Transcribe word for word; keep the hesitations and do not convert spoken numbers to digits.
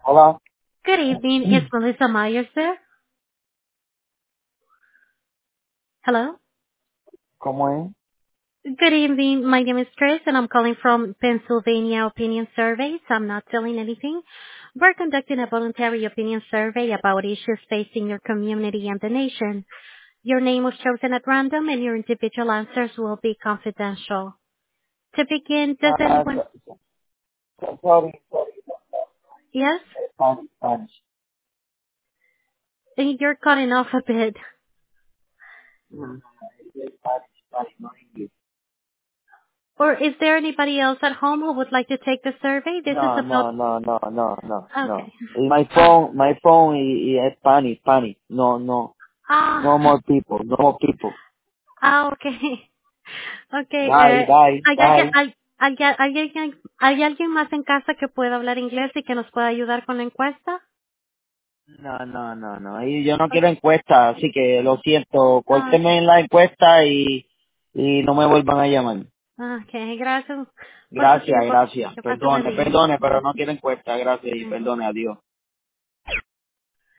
Hola, Good evening. Is Melissa Myers there? Hello? ¿cómo es? Good evening. My name is Chris, and I'm calling from Pennsylvania Opinion Surveys. I'm not selling anything. We're conducting a voluntary opinion survey about issues facing your community and the nation. Your name was chosen at random, and your individual answers will be confidential. To begin, does Ah, anyone... so- so- sorry, sorry, Yes? Spanish, Spanish. You're cutting off a bit. Mm, Spanish, Spanish, no English. Or is there anybody else at home who would like to take the survey? This is No, about... no, no, no, no, no, no. Okay. My phone, my phone is, is Spanish, Spanish. No, no, no Ah, more people, no more people. ah, okay. Okay, Bye, eh, bye, ¿hay, alguien, bye. hay, hay, hay, alguien, ¿hay alguien más en casa que pueda hablar inglés y que nos pueda ayudar con la encuesta? No, no, no, no. Y yo no quiero encuesta, así que lo siento. Ah, Córteme en la encuesta y, y no me vuelvan a llamar. okay, gracias por su Gracias, tiempo. gracias. Que pase buen Perdone, día. perdone, pero no quiero encuesta. Gracias y Ujú. perdone, adiós.